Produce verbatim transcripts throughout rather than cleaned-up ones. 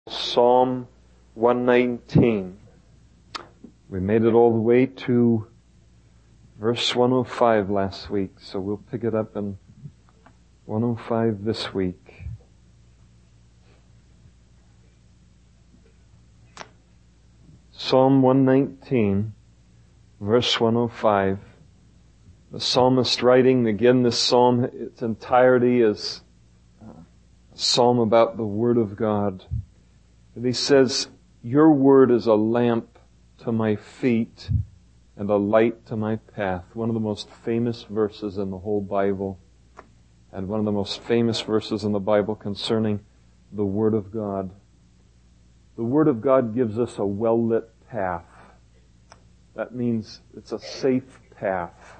Psalm one nineteen. We made it all the way to verse one oh five last week, so we'll pick it up in one oh five this week. Psalm one nineteen, verse one oh five. The psalmist writing, again, this psalm, its entirety is a psalm about the Word of God. And he says, "Your word is a lamp to my feet and a light to my path." One of the most famous verses in the whole Bible, and one of the most famous verses in the Bible concerning the Word of God. The Word of God gives us a well-lit path. That means it's a safe path.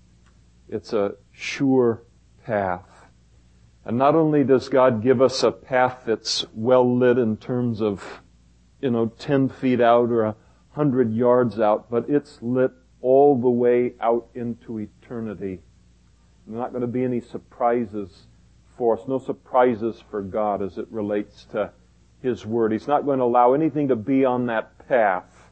It's a sure path. And not only does God give us a path that's well lit in terms of, you know, ten feet out or a hundred yards out, but it's lit all the way out into eternity. There's not going to be any surprises for us, no surprises for God as it relates to His Word. He's not going to allow anything to be on that path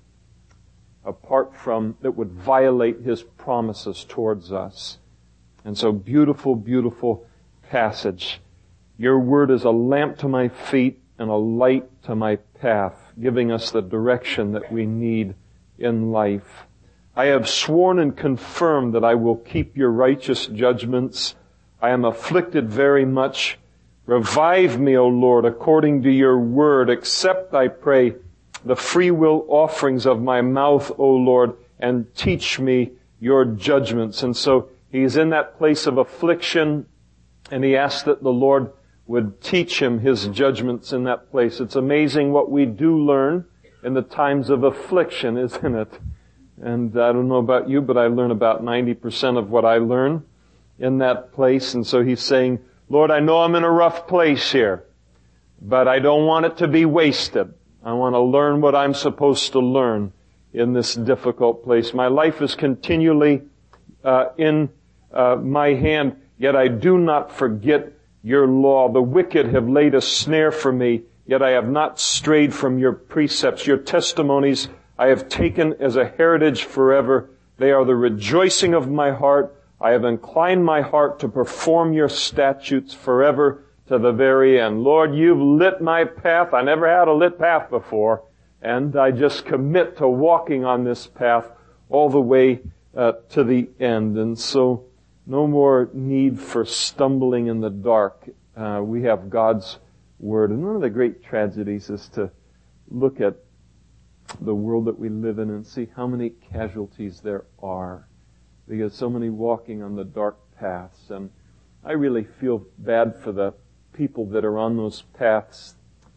apart from that would violate His promises towards us. And so beautiful, beautiful passage. Your word is a lamp to my feet and a light to my path, giving us the direction that we need in life. I have sworn and confirmed that I will keep your righteous judgments. I am afflicted very much. Revive me, O Lord, according to your word. Accept, I pray, the free will offerings of my mouth, O Lord, and teach me your judgments. And so he's in that place of affliction, and he asks that the Lord would teach him his judgments in that place. It's amazing what we do learn in the times of affliction, isn't it? And I don't know about you, but I learn about ninety percent of what I learn in that place. And so he's saying, Lord, I know I'm in a rough place here, but I don't want it to be wasted. I want to learn what I'm supposed to learn in this difficult place. My life is continually uh, in uh, my hand, yet I do not forget your law. The wicked have laid a snare for me, yet I have not strayed from your precepts. Your testimonies I have taken as a heritage forever. They are the rejoicing of my heart. I have inclined my heart to perform your statutes forever to the very end. Lord, you've lit my path. I never had a lit path before, and I just commit to walking on this path all the way uh, to the end. And so no more need for stumbling in the dark. Uh, we have God's Word. And one of the great tragedies is to look at the world that we live in and see how many casualties there are, because so many walking on the dark paths. And I really feel bad for the people that are on those paths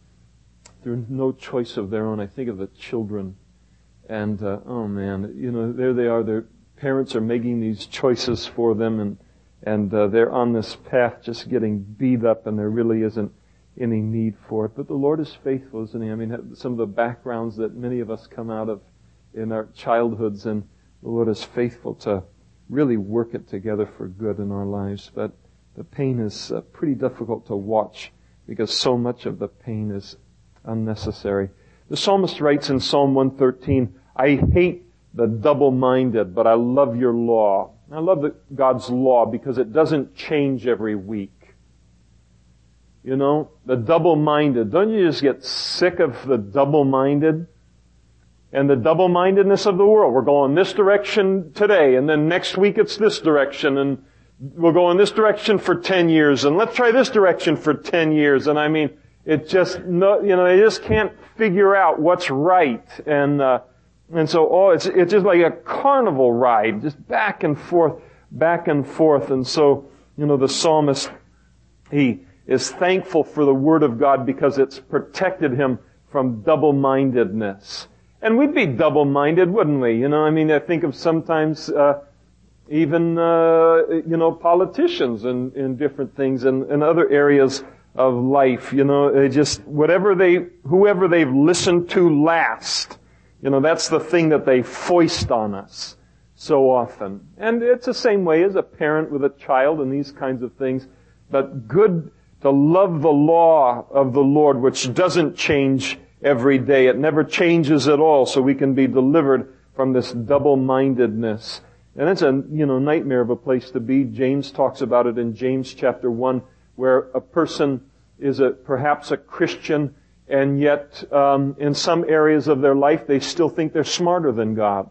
through no choice of their own. I think of the children. And, uh, oh man, you know, there they are. Their parents are making these choices for them, and, and, uh, they're on this path just getting beat up, and there really isn't any need for it. But the Lord is faithful, isn't He? I mean, some of the backgrounds that many of us come out of in our childhoods, and the Lord is faithful to really work it together for good in our lives. But the pain is uh, pretty difficult to watch, because so much of the pain is unnecessary. The psalmist writes in Psalm one thirteen, I hate the double-minded, but I love your law. I love the, God's law because it doesn't change every week. You know, the double-minded. Don't you just get sick of the double-minded? And the double-mindedness of the world. We're going this direction today, and then next week it's this direction, and we'll go in this direction for ten years, and let's try this direction for ten years. And I mean, it just, no, you know, they just can't figure out what's right. And, uh, and so, oh, it's, it's just like a carnival ride, just back and forth, back and forth. And so, you know, the psalmist, he is thankful for the Word of God because it's protected him from double-mindedness. And we'd be double-minded, wouldn't we? You know, I mean, I think of sometimes, uh, even, uh, you know, politicians and, and different things and, and other areas of life. You know, they just, whatever they, whoever they've listened to last, you know, that's the thing that they foist on us so often. And it's the same way as a parent with a child and these kinds of things. But good to love the law of the Lord, which doesn't change every day. It never changes at all, so we can be delivered from this double-mindedness. And it's a, you know, nightmare of a place to be. James talks about it in James chapter one, where a person is a, perhaps a Christian, and yet um, in some areas of their life they still think they're smarter than God.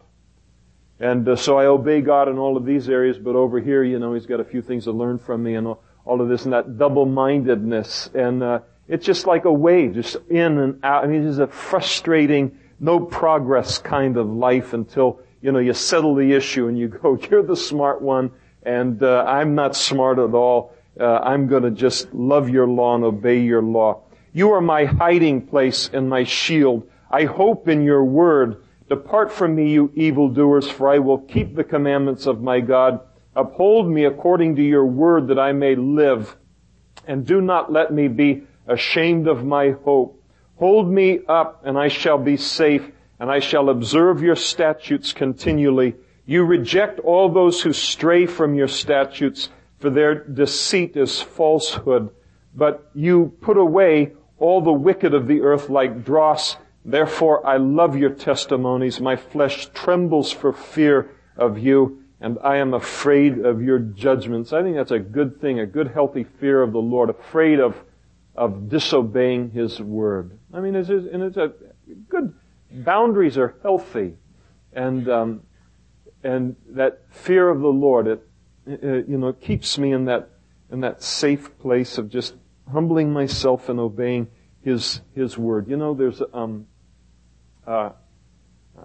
And uh, so I obey God in all of these areas, but over here, you know, He's got a few things to learn from me and all, all of this and that double-mindedness. And uh, it's just like a wave, just in and out. I mean, it's a frustrating, no progress kind of life until, you know, you settle the issue and you go, you're the smart one, and uh, I'm not smart at all. Uh, I'm going to just love your law and obey your law. You are my hiding place and my shield. I hope in your word. Depart from me, you evildoers, for I will keep the commandments of my God. Uphold me according to your word that I may live. And do not let me be ashamed of my hope. Hold me up and I shall be safe, and I shall observe your statutes continually. You reject all those who stray from your statutes, for their deceit is falsehood. But you put away all the wicked of the earth like dross. Therefore I love your testimonies. My flesh trembles for fear of you, and I am afraid of your judgments. I think that's a good thing, a good healthy fear of the Lord, afraid of of disobeying His word. I mean, it's, and it's a good, boundaries are healthy, and um, and that fear of the Lord, it, it you know, it keeps me in that in that safe place of just humbling myself and obeying His His word. You know, there's um, uh, uh,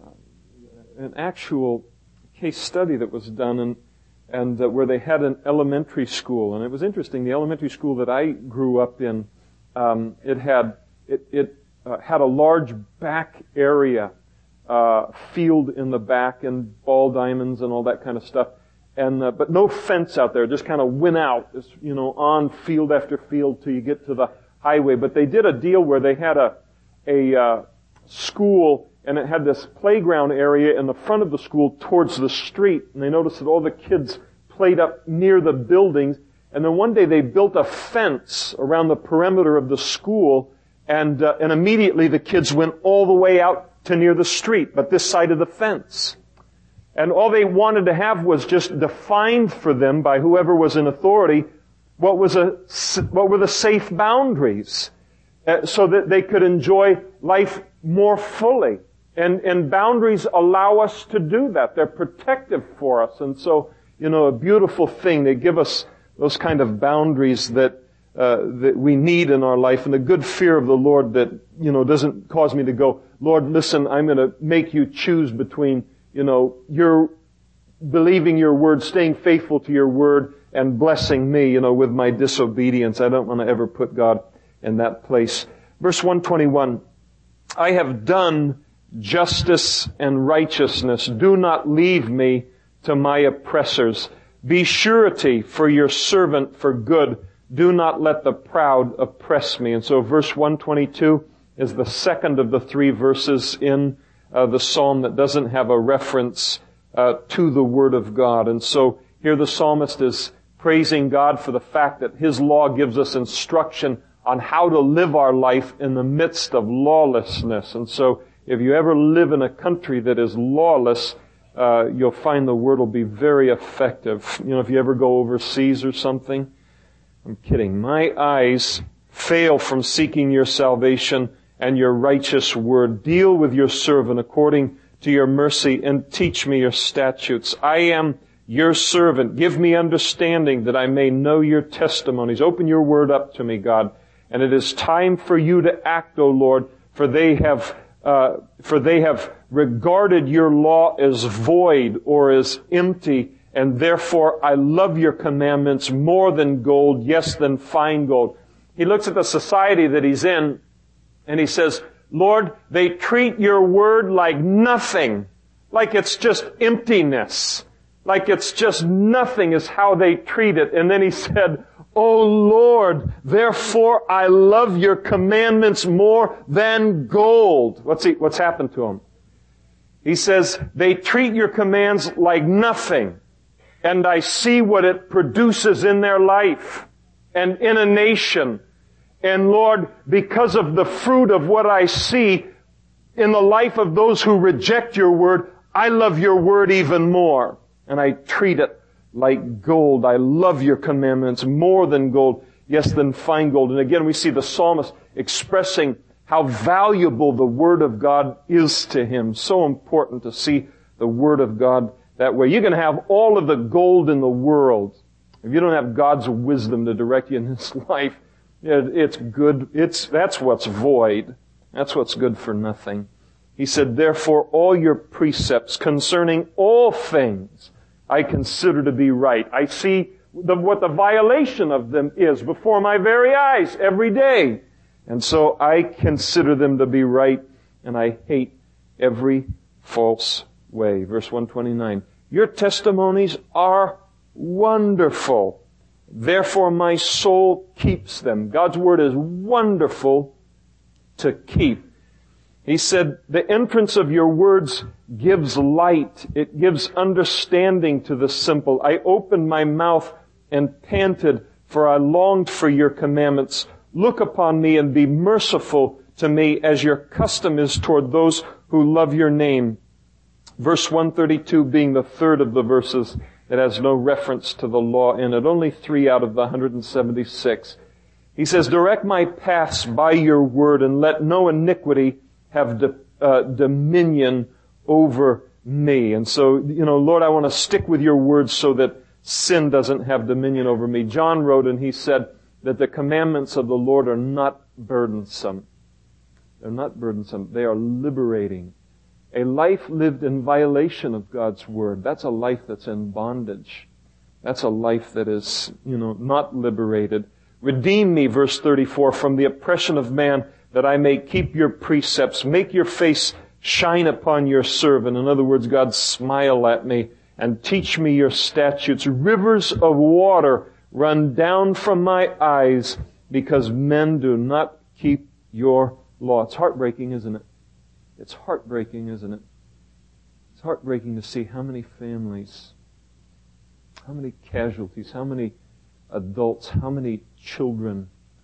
an actual case study that was done, and and uh, where they had an elementary school, and it was interesting. The elementary school that I grew up in, um, it had it, it uh, had a large back area, uh, field in the back, and ball diamonds and all that kind of stuff, and uh, but no fence out there. Just kind of went out, just, you know, on field after field till you get to the highway. But they did a deal where they had a a uh, school, and it had this playground area in the front of the school towards the street. And they noticed that all the kids played up near the buildings. And then one day they built a fence around the perimeter of the school, and uh, and immediately the kids went all the way out to near the street, but this side of the fence. And all they wanted to have was just defined for them by whoever was in authority what was a what were the safe boundaries, uh, so that they could enjoy life more fully. And, and boundaries allow us to do that. They're protective for us. And so, you know, a beautiful thing. They give us those kind of boundaries that, uh, that we need in our life, and a good fear of the Lord that, you know, doesn't cause me to go, Lord, listen, I'm going to make you choose between, you know, your believing your word, staying faithful to your word, and blessing me, you know, with my disobedience. I don't want to ever put God in that place. Verse one twenty-one, I have done justice and righteousness. Do not leave me to my oppressors. Be surety for your servant for good. Do not let the proud oppress me. And so verse one twenty-two is the second of the three verses in uh, the psalm that doesn't have a reference uh, to the Word of God. And so here the psalmist is praising God for the fact that His law gives us instruction on how to live our life in the midst of lawlessness. And so if you ever live in a country that is lawless, uh, you'll find the Word will be very effective. You know, if you ever go overseas or something, I'm kidding. My eyes fail from seeking your salvation and your righteous word. Deal with your servant according to your mercy and teach me your statutes. I am your servant. Give me understanding that I may know your testimonies. Open your word up to me, God. And it is time for you to act, O Lord, for they have uh, for they have regarded your law as void or as empty, and therefore I love your commandments more than gold, yes, than fine gold. He looks at the society that he's in, and he says, Lord, they treat your word like nothing, like it's just emptiness, like it's just nothing is how they treat it. And then he said, O Lord, therefore I love your commandments more than gold. What's he, what's happened to him? He says, they treat your commands like nothing, and I see what it produces in their life. and in a nation. And Lord, because of the fruit of what I see in the life of those who reject your word, I love your word even more. And I treat it like gold. I love your commandments more than gold. Yes, than fine gold. And again, we see the psalmist expressing how valuable the word of God is to him. So important to see the word of God that way. You can have all of the gold in the world. If you don't have God's wisdom to direct you in this life, it's good. It's, that's what's void. That's what's good for nothing. He said, therefore, all your precepts concerning all things I consider to be right. I see the, what the violation of them is before my very eyes every day. And so I consider them to be right, and I hate every false way. Verse one twenty-nine, your testimonies are wonderful. Therefore my soul keeps them. God's word is wonderful to keep. He said, the entrance of your words gives light. It gives understanding to the simple. I opened my mouth and panted, for I longed for your commandments. Look upon me and be merciful to me as your custom is toward those who love your name. Verse one thirty-two being the third of the verses that has no reference to the law in it. Only three out of the one hundred seventy-six. He says, direct my paths by your word and let no iniquity have de, uh, dominion over me. And so, you know, Lord, I want to stick with your word so that sin doesn't have dominion over me. John wrote and he said that the commandments of the Lord are not burdensome. They're not burdensome. They are liberating. A life lived in violation of God's word, that's a life that's in bondage. That's a life that is, you know, not liberated. Redeem me, verse thirty-four, from the oppression of man, that I may keep your precepts. Make your face shine upon your servant. In other words, God, smile at me and teach me your statutes. Rivers of water run down from my eyes because men do not keep your law. It's heartbreaking, isn't it? It's heartbreaking, isn't it? It's heartbreaking to see how many families, how many casualties, how many adults, how many children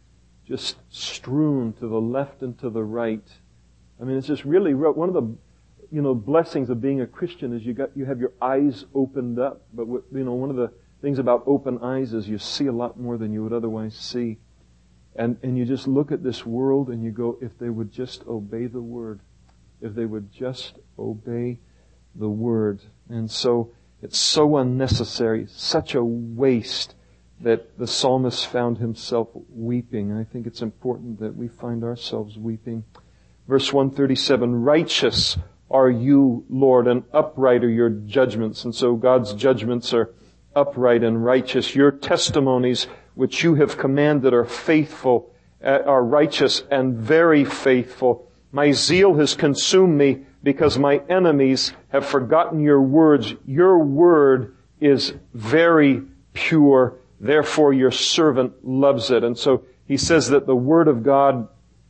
just strewn to the left and to the right. I mean, it's just really, one of the, you know, blessings of being a Christian is you got, you have your eyes opened up. But, what, you know, one of the things about open eyes is you see a lot more than you would otherwise see. And, and you just look at this world and you go, if they would just obey the word, if they would just obey the word. And so, it's so unnecessary, such a waste, that the psalmist found himself weeping. And I think it's important that we find ourselves weeping. Verse one thirty-seven, righteous are you, Lord, and upright are your judgments. And so God's judgments are upright and righteous. Your testimonies, which you have commanded, are faithful, are righteous and very faithful. My zeal has consumed me because my enemies have forgotten your words. Your word is very pure. Therefore, your servant loves it. And so he says that the word of God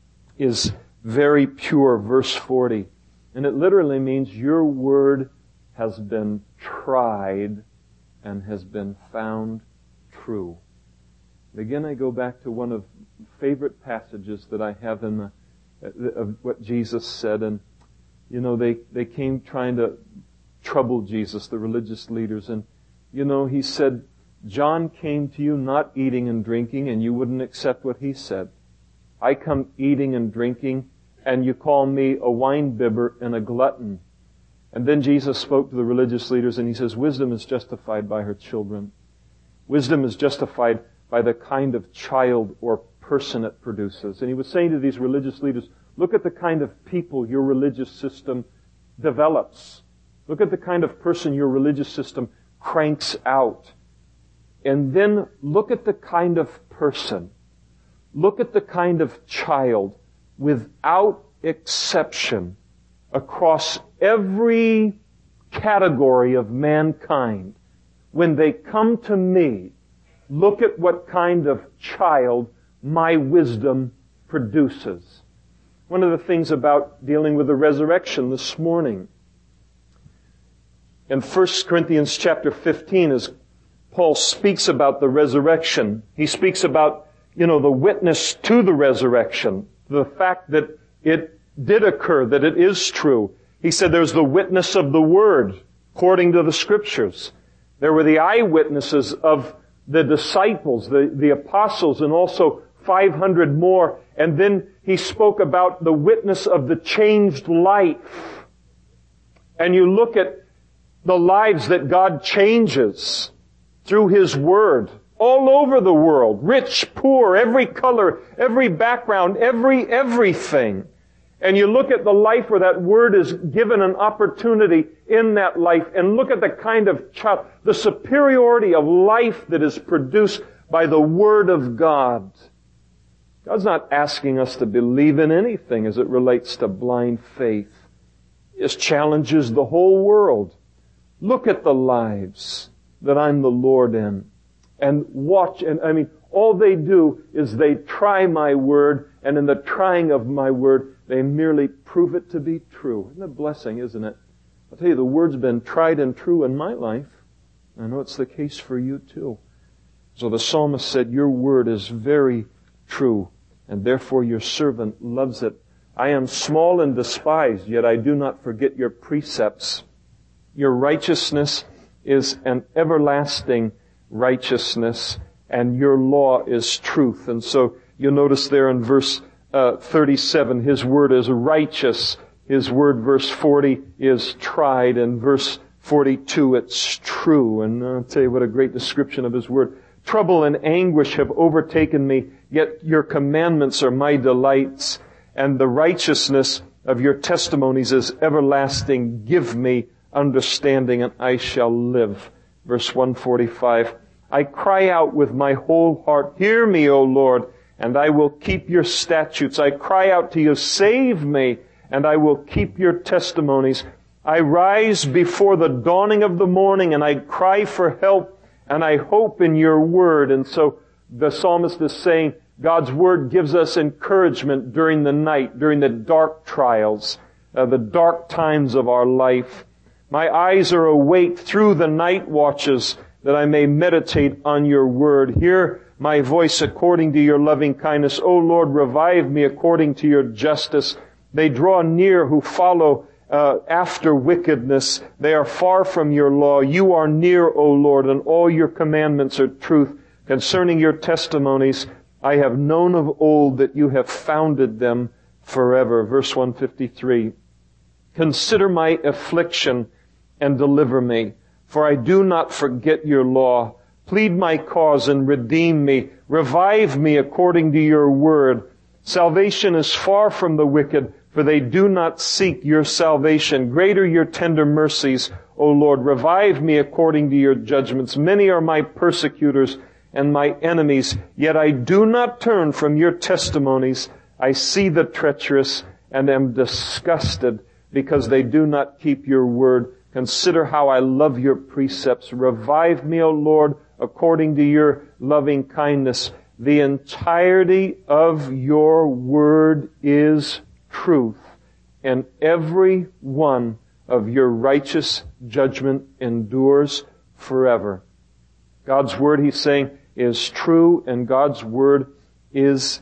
is very pure, verse forty. And it literally means your word has been tried and has been found true. And again, I go back to one of the favorite passages that I have in the, of what Jesus said. And, you know, they, they came trying to trouble Jesus, the religious leaders. And, you know, he said, John came to you not eating and drinking, and you wouldn't accept what he said. I come eating and drinking, and you call me a winebibber and a glutton. And then Jesus spoke to the religious leaders, and he says, wisdom is justified by her children. Wisdom is justified by the kind of child or person it produces. And he was saying to these religious leaders, look at the kind of people your religious system develops. Look at the kind of person your religious system cranks out. And then look at the kind of person, look at the kind of child, without exception, across every category of mankind. When they come to me, look at what kind of child my wisdom produces. One of the things about dealing with the resurrection this morning, in First Corinthians chapter fifteen, as Paul speaks about the resurrection. He speaks about, you know, the witness to the resurrection, the fact that it did occur, that it is true. He said there's the witness of the Word, according to the Scriptures. There were the eyewitnesses of the disciples, the, the apostles, and also five hundred more. And then he spoke about the witness of the changed life. And you look at the lives that God changes through His Word all over the world. Rich, poor, every color, every background, every everything. And you look at the life where that Word is given an opportunity in that life, and look at the kind of child, the superiority of life that is produced by the Word of God. God's not asking us to believe in anything as it relates to blind faith. He just challenges the whole world. Look at the lives that I'm the Lord in, and watch, and I mean, all they do is they try my Word, and in the trying of my Word, they merely prove it to be true. Isn't it a blessing, isn't it? I'll tell you, the Word's been tried and true in my life. I know it's the case for you too. So the psalmist said, your Word is very true, and therefore your servant loves it. I am small and despised, yet I do not forget your precepts. Your righteousness is an everlasting righteousness, and your law is truth. And so you'll notice there in verse uh, thirty-seven, His Word is righteous. His Word, verse forty, is tried. And verse forty-two, it's true. And I'll tell you what a great description of His Word. Trouble and anguish have overtaken me, yet your commandments are my delights, and the righteousness of your testimonies is everlasting. Give me understanding, and I shall live. Verse one forty-five, I cry out with my whole heart, hear me, O Lord, and I will keep your statutes. I cry out to you, save me, and I will keep your testimonies. I rise before the dawning of the morning, and I cry for help, and I hope in your word. And so the psalmist is saying God's word gives us encouragement during the night, during the dark trials, uh, the dark times of our life. My eyes are awake through the night watches, that I may meditate on your word. Hear my voice according to your loving kindness. O Lord, revive me according to your justice. They draw near who follow uh, after wickedness. They are far from your law. You are near, O Lord, and all your commandments are truth. Concerning your testimonies, I have known of old that you have founded them forever. Verse one fifty-three. Consider my affliction and deliver me, for I do not forget your law. Plead my cause and redeem me. Revive me according to your word. Salvation is far from the wicked, for they do not seek your salvation. Great are your tender mercies, O Lord. Revive me according to your judgments. Many are my persecutors and my enemies, yet I do not turn from your testimonies. I see the treacherous and am disgusted because they do not keep your word. Consider how I love your precepts. Revive me, O Lord, according to your loving kindness. The entirety of your word is truth, and every one of your righteous judgment endures forever. God's word, he's saying, is true, and God's word is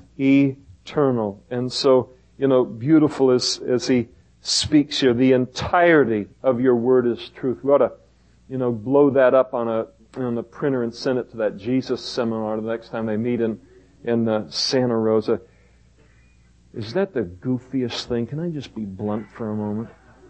eternal. And so, you know, beautiful as, as he speaks here, the entirety of your word is truth. We ought to, you know, blow that up on a on the printer and send it to that Jesus seminar the next time they meet in in uh, Santa Rosa. Is that the goofiest thing? Can I just be blunt for a moment?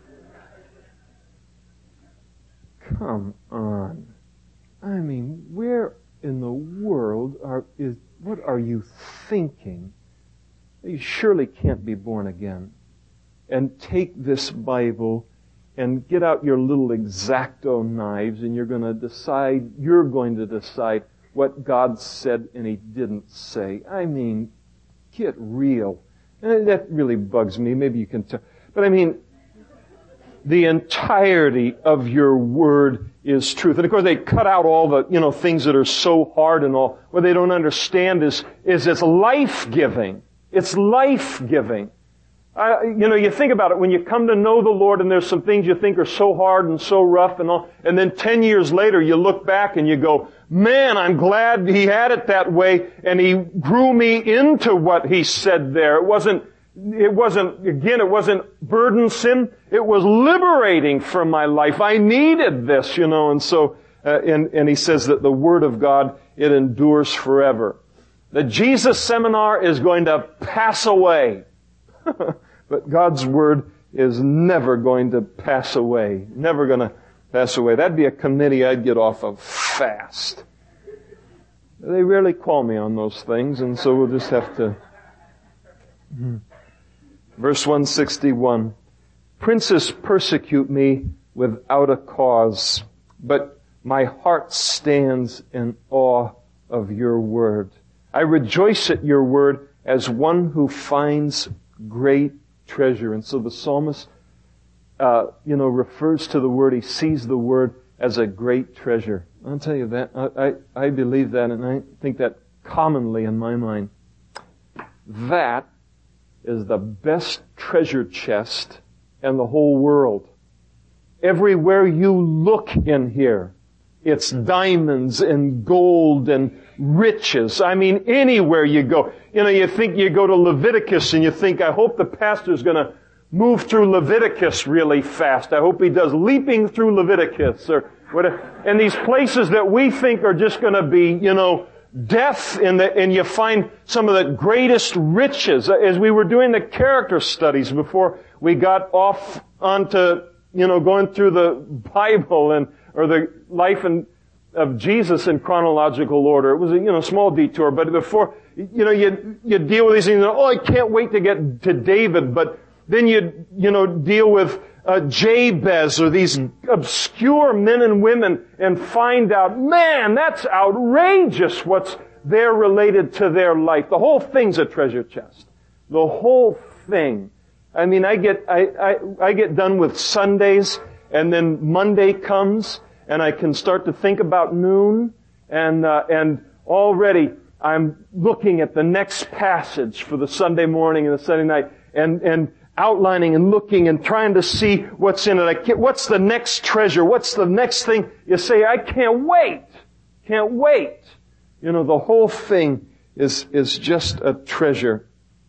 Come on. I mean, where in the world are is what are you thinking? You surely can't be born again. And take this Bible and get out your little X-Acto knives, and you're going to decide, you're going to decide what God said and He didn't say. I mean, get real. And that really bugs me. Maybe you can tell. But I mean, the entirety of your word is truth. And of course they cut out all the, you know, things that are so hard and all. What they don't understand is, is it's life-giving. It's life-giving. Uh, you know, you think about it, when you come to know the Lord and there's some things you think are so hard and so rough and all, and then ten years later you look back and you go, man, I'm glad he had it that way, and he grew me into what he said there. It wasn't, it wasn't, again, it wasn't burdensome. It was liberating for my life. I needed this, you know, and so, uh, and, and he says that the Word of God, it endures forever. The Jesus seminar is going to pass away. But God's Word is never going to pass away. Never going to pass away. That'd be a committee I'd get off of fast. They rarely call me on those things, and so we'll just have to... Verse one sixty-one. Princes persecute me without a cause, but my heart stands in awe of your word. I rejoice at your word as one who finds great treasure. And so the psalmist, uh, you know, refers to the word. He sees the word as a great treasure. I'll tell you that. I, I, I believe that, and I think that commonly in my mind. That is the best treasure chest in the whole world. Everywhere you look in here, it's diamonds and gold and riches. I mean, anywhere you go. You know, you think you go to Leviticus and you think, I hope the pastor's going to move through Leviticus really fast. I hope he does leaping through Leviticus or whatever. And these places that we think are just going to be, you know, death in the, and you find some of the greatest riches. As we were doing the character studies before we got off onto, you know, going through the Bible and, or the life and of Jesus in chronological order. It was a, you know, small detour, but before, you know, you, you deal with these things, oh, I can't wait to get to David, but then you, you know, deal with uh, Jabez or these obscure men and women and find out, man, that's outrageous what's there related to their life. The whole thing's a treasure chest. The whole thing. I mean, I get, I, I, I get done with Sundays, and then Monday comes, and I can start to think about noon, and uh, and already I'm looking at the next passage for the Sunday morning and the Sunday night, and and outlining and looking and trying to see what's in it. I can't, what's the next treasure? What's the next thing? You say, I can't wait, can't wait. You know, the whole thing is is just a treasure.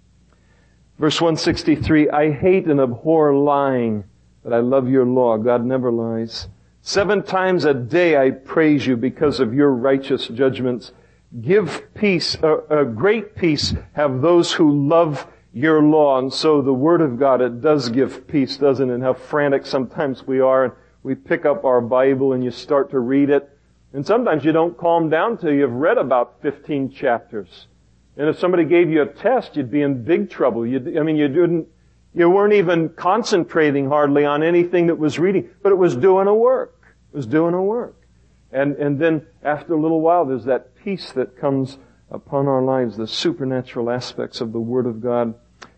Verse one sixty-three, I hate and abhor lying, but I love your law. God never lies. Seven times a day I praise you because of your righteous judgments. Give peace, a, a great peace have those who love your law. And so the Word of God, it does give peace, doesn't it? And how frantic sometimes we are. And we pick up our Bible and you start to read it. And sometimes you don't calm down till you've read about fifteen chapters. And if somebody gave you a test, you'd be in big trouble. You'd, I mean, you didn't, you weren't even concentrating hardly on anything that was reading, but it was doing a work. It was doing a work. And, and then after a little while, there's that peace that comes upon our lives, the supernatural aspects of the Word of God.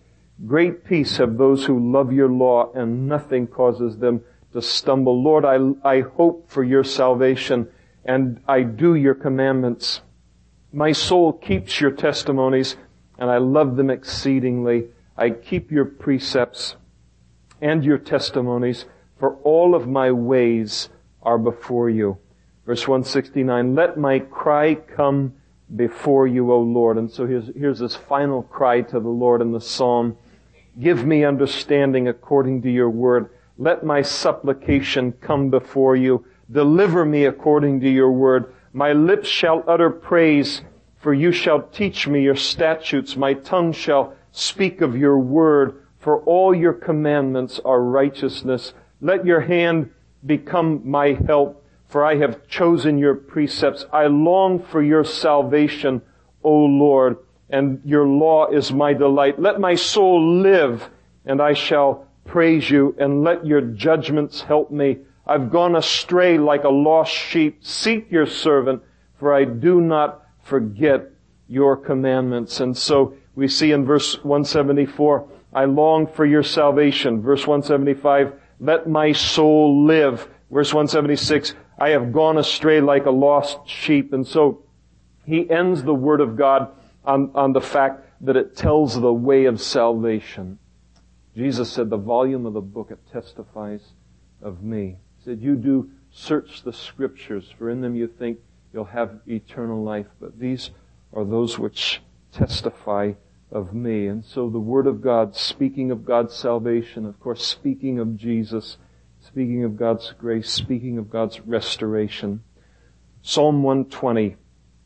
Great peace have those who love your law, and nothing causes them to stumble. Lord, I, I hope for your salvation, and I do your commandments. My soul keeps your testimonies, and I love them exceedingly. I keep your precepts and your testimonies, for all of my ways are before you. Verse one sixty-nine, let my cry come before you, O Lord. And so here's, here's this final cry to the Lord in the psalm. Give me understanding according to your word. Let my supplication come before you. Deliver me according to your word. My lips shall utter praise, for you shall teach me your statutes. My tongue shall speak of your word, for all your commandments are righteousness. Let your hand become my help, for I have chosen your precepts. I long for your salvation, O Lord, and your law is my delight. Let my soul live, and I shall praise you, and let your judgments help me. I've gone astray like a lost sheep. Seek your servant, for I do not forget your commandments. And so we see in verse one seventy-four, I long for your salvation. Verse one seventy-five, let my soul live. Verse one seventy-six, I have gone astray like a lost sheep. And so he ends the Word of God on, on the fact that it tells the way of salvation. Jesus said, the volume of the book, it testifies of me. He said, you do search the Scriptures, for in them you think you'll have eternal life. But these are those which testify of me. And so the Word of God, speaking of God's salvation, of course, speaking of Jesus, speaking of God's grace, speaking of God's restoration. Psalm one twenty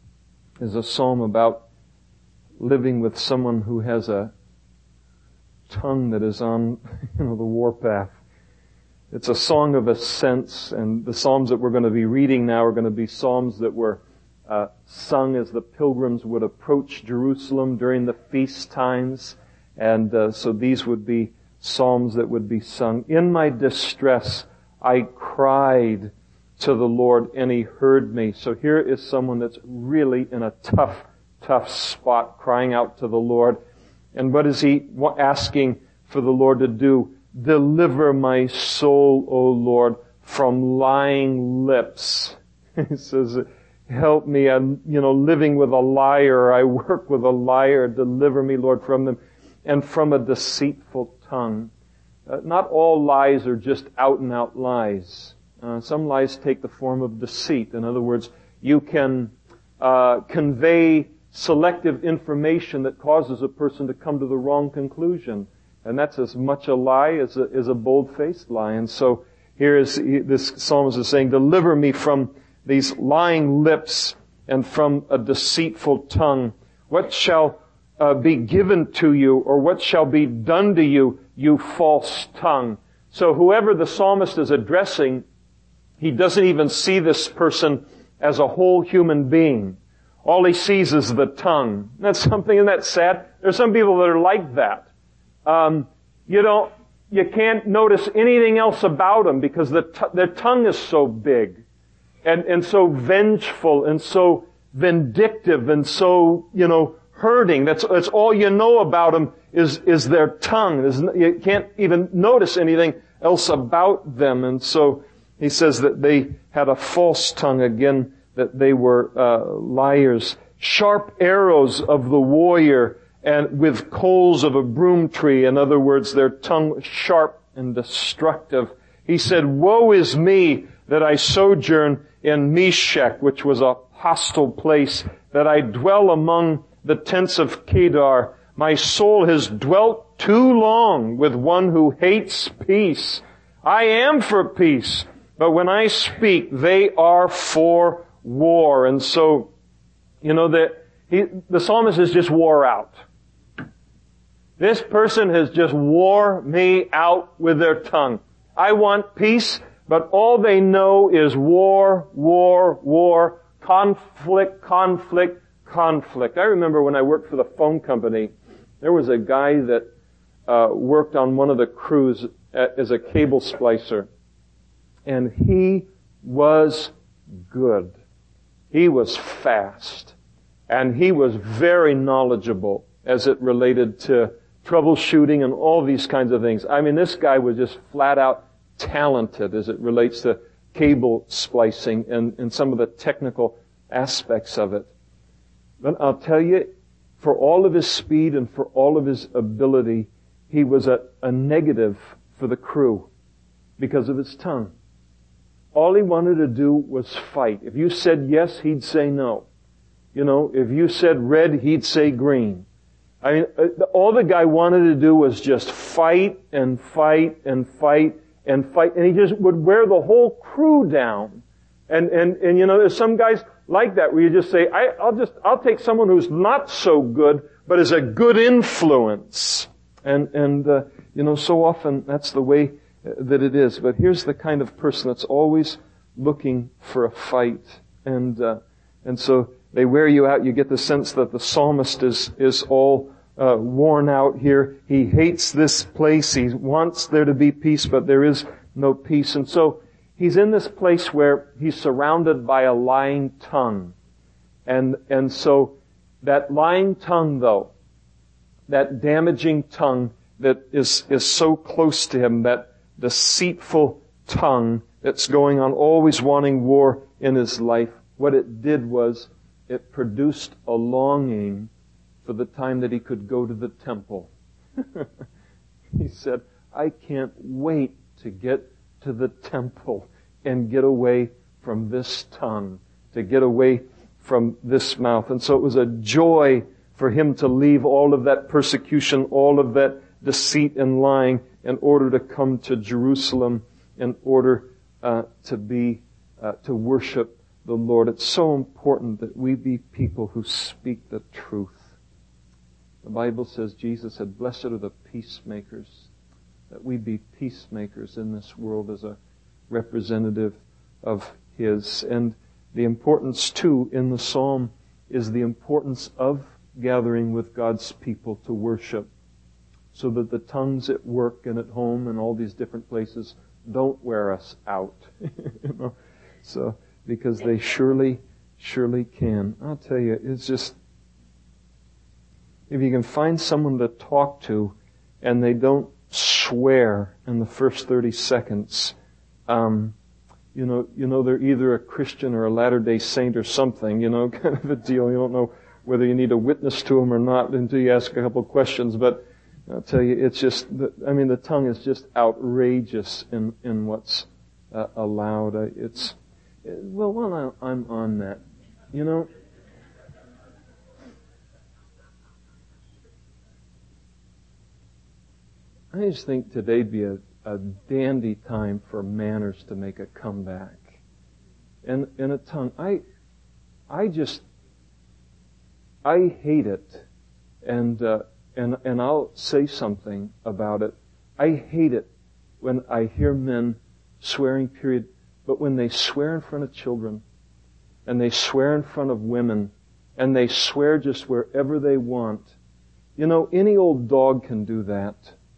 is a psalm about living with someone who has a tongue that is on, you know, the warpath. It's a song of ascents, and the psalms that we're going to be reading now are going to be psalms that were uh, sung as the pilgrims would approach Jerusalem during the feast times. And uh, so these would be psalms that would be sung. In my distress, I cried to the Lord, and He heard me. So here is someone that's really in a tough, tough spot, crying out to the Lord. And what is he asking for the Lord to do? Deliver my soul, O Lord, from lying lips. He says, help me. I'm, you know, living with a liar. I work with a liar. Deliver me, Lord, from them. And from a deceitful tongue. Uh, not all lies are just out and out lies. Uh, some lies take the form of deceit. In other words, you can uh, convey selective information that causes a person to come to the wrong conclusion. And that's as much a lie as a, as a bold-faced lie. And so here is, this psalmist is saying, deliver me from these lying lips and from a deceitful tongue. What shall uh, be given to you, or what shall be done to you, you false tongue? So whoever the psalmist is addressing, he doesn't even see this person as a whole human being. All he sees is the tongue. That's something, isn't that sad? There's some people that are like that. Um, you don't, you can't notice anything else about them because the t- their tongue is so big and, and so vengeful and so vindictive and so, you know, hurting. That's, that's all you know about them is, is their tongue. There's, you can't even notice anything else about them. And so he says that they had a false tongue again, that they were uh, liars. Sharp arrows of the warrior and with coals of a broom tree. In other words, their tongue was sharp and destructive. He said, woe is me that I sojourn in Meshech, which was a hostile place, that I dwell among the tents of Kedar. My soul has dwelt too long with one who hates peace. I am for peace, but when I speak, they are for war. And so, you know, the, he, the psalmist is just wore out. This person has just wore me out with their tongue. I want peace, but all they know is war, war, war, conflict, conflict, conflict. I remember when I worked for the phone company, there was a guy that uh, worked on one of the crews as a cable splicer. And he was good. He was fast. And he was very knowledgeable as it related to troubleshooting and all these kinds of things. I mean, this guy was just flat out talented as it relates to cable splicing and, and some of the technical aspects of it. But I'll tell you, for all of his speed and for all of his ability, he was a, a negative for the crew because of his tongue. All he wanted to do was fight. If you said yes, he'd say no. You know, if you said red, he'd say green. I mean, all the guy wanted to do was just fight and fight and fight and fight. And he just would wear the whole crew down. And, and, and you know, there's some guys like that where you just say, I, I'll just, I'll take someone who's not so good, but is a good influence. And, and, uh, you know, so often that's the way that it is. But here's the kind of person that's always looking for a fight. And, uh, and so they wear you out. You get the sense that the psalmist is, is all, uh, worn out here. He hates this place. He wants there to be peace, but there is no peace. And so he's in this place where he's surrounded by a lying tongue. And, and so that lying tongue though, that damaging tongue that is, is so close to him, that deceitful tongue that's going on, always wanting war in his life, what it did was it produced a longing for the time that he could go to the temple. He said, I can't wait to get to the temple and get away from this tongue to get away from this mouth. And so it was a joy for him to leave all of that persecution, all of that deceit and lying in order to come to Jerusalem, in order uh, to be, uh, to worship the Lord. It's so important that we be people who speak the truth. The Bible says Jesus said, blessed are the peacemakers, that we be peacemakers in this world as a representative of His. And the importance too in the psalm is the importance of gathering with God's people to worship, so that the tongues at work and at home and all these different places don't wear us out. you know? So, because they surely, surely can. I'll tell you, it's just, if you can find someone to talk to and they don't swear in the first thirty seconds, um, you know, you know they're either a Christian or a Latter-day Saint or something, you know, kind of a deal. You don't know whether you need a witness to them or not until you ask a couple of questions. But I'll tell you, it's just, I mean, the tongue is just outrageous in, in what's uh, allowed. It's, well, while I'm on that, you know, I just think today'd be a, a dandy time for manners to make a comeback. And, and a tongue, I, I just, I hate it, and uh, and and I'll say something about it. I hate it when I hear men swearing, period, but when they swear in front of children, and they swear in front of women, and they swear just wherever they want. You know, any old dog can do that.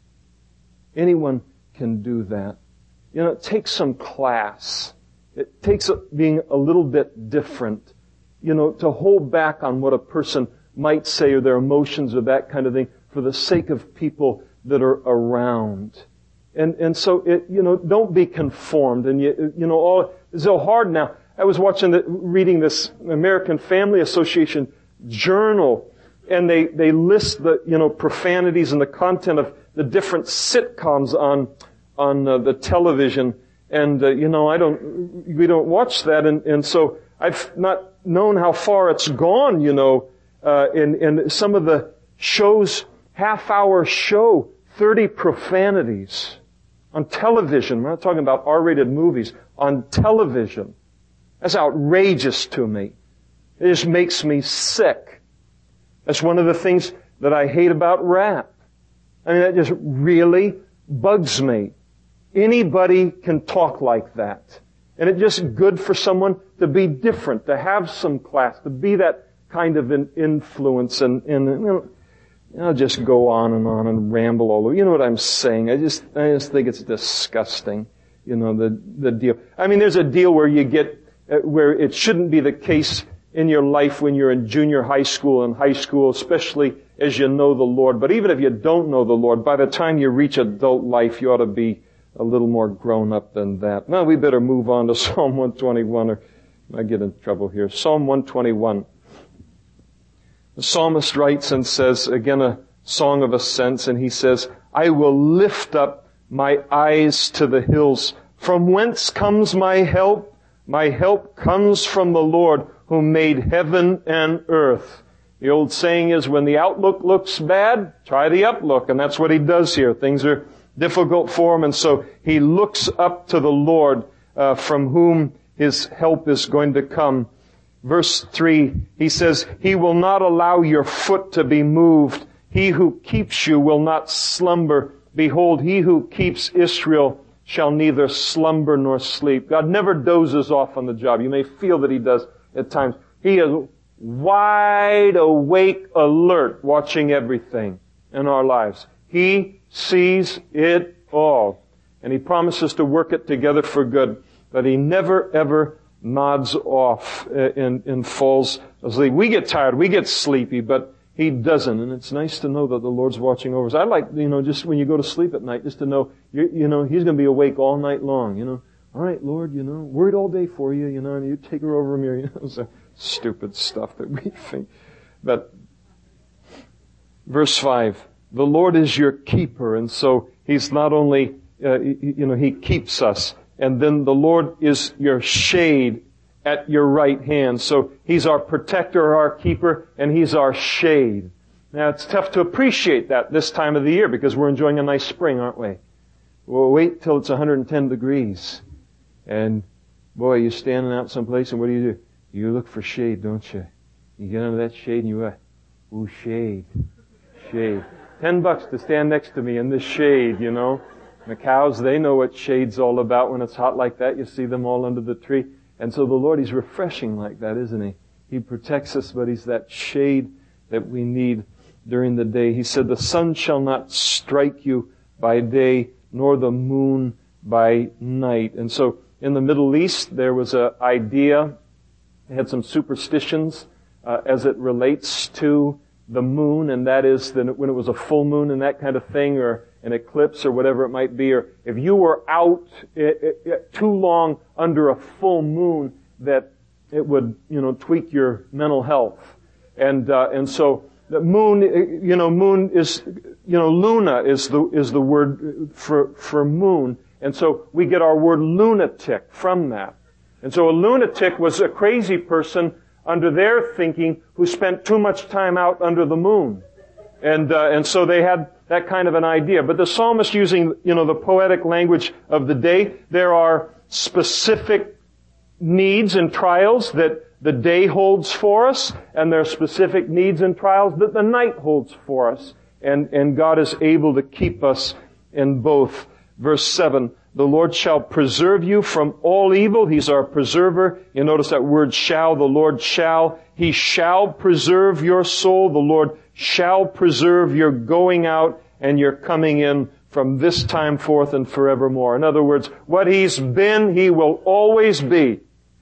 Anyone can do that. You know, it takes some class. It takes a, being a little bit different. You know, to hold back on what a person might say or their emotions or that kind of thing for the sake of people that are around. And, and so it, you know, don't be conformed. And you, you know, all, it's so hard now. I was watching the, reading this American Family Association journal, and they, they list the, you know, profanities and the content of the different sitcoms on, on uh, the television. And, uh, you know, I don't, we don't watch that. And, and so I've not known how far it's gone, you know, uh, in, in some of the shows, half-hour show, thirty profanities on television. We're not talking about R-rated movies. On television. That's outrageous to me. It just makes me sick. That's one of the things that I hate about rap. I mean, that just really bugs me. Anybody can talk like that. And it's just good for someone to be different, to have some class, to be that kind of an influence. And, and you know, I'll just go on and on and ramble all over. You know what I'm saying? I just, I just think it's disgusting. You know, the, the deal. I mean, there's a deal where you get, uh, where it shouldn't be the case in your life when you're in junior high school and high school, especially as you know the Lord. But even if you don't know the Lord, by the time you reach adult life, you ought to be a little more grown up than that. Now we better move on to Psalm one twenty-one or I get in trouble here. Psalm one twenty-one. The psalmist writes and says, again, a song of ascents, and he says, I will lift up my eyes to the hills. From whence comes my help? My help comes from the Lord who made heaven and earth. The old saying is, when the outlook looks bad, try the uplook. And that's what he does here. Things are difficult for him, and so he looks up to the Lord, uh, from whom his help is going to come. Verse three, he says, He will not allow your foot to be moved. He who keeps you will not slumber. Behold, he who keeps Israel shall neither slumber nor sleep. God never dozes off on the job. You may feel that He does at times. He is wide awake, alert, watching everything in our lives. He sees it all. And He promises to work it together for good. But He never, ever nods off and, and falls asleep. We get tired, we get sleepy, but He doesn't. And it's nice to know that the Lord's watching over us. I like, you know, just when you go to sleep at night, just to know, you, you know, He's going to be awake all night long, you know. All right, Lord, you know, worried all day for you, you know, and you take her over me, you know, so stupid stuff that we think. But, verse five, the Lord is your keeper, and so He's not only, uh, you know, He keeps us, and then the Lord is your shade at your right hand. So He's our protector, our keeper, and He's our shade. Now, it's tough to appreciate that this time of the year because we're enjoying a nice spring, aren't we? Well, wait till it's one hundred ten degrees. And, boy, you're standing out someplace, and what do you do? You look for shade, don't you? You get under that shade, and you what? Ooh, shade. Shade. Ten bucks to stand next to me in this shade, you know. The cows, they know what shade's all about. When it's hot like that, you see them all under the tree. And so the Lord, He's refreshing like that, isn't He? He protects us, but He's that shade that we need during the day. He said, the sun shall not strike you by day, nor the moon by night. And so in the Middle East, there was an idea, they had some superstitions uh, as it relates to the moon, and that is that when it was a full moon and that kind of thing, or an eclipse or whatever it might be, or if you were out it, it, too long under a full moon, that it would, you know, tweak your mental health. And uh, and so the moon, you know, moon is, you know, luna is the is the word for for moon, and so we get our word lunatic from that. And so a lunatic was a crazy person under their thinking who spent too much time out under the moon. And uh, and so they had that kind of an idea. But the psalmist, using, you know, the poetic language of the day, there are specific needs and trials that the day holds for us, and there are specific needs and trials that the night holds for us. And and God is able to keep us in both. Verse seven, the Lord shall preserve you from all evil. He's our preserver. You notice that word shall, the Lord shall. He shall preserve your soul. The Lord shall preserve your going out and your coming in from this time forth and forevermore. In other words, what He's been, He will always be.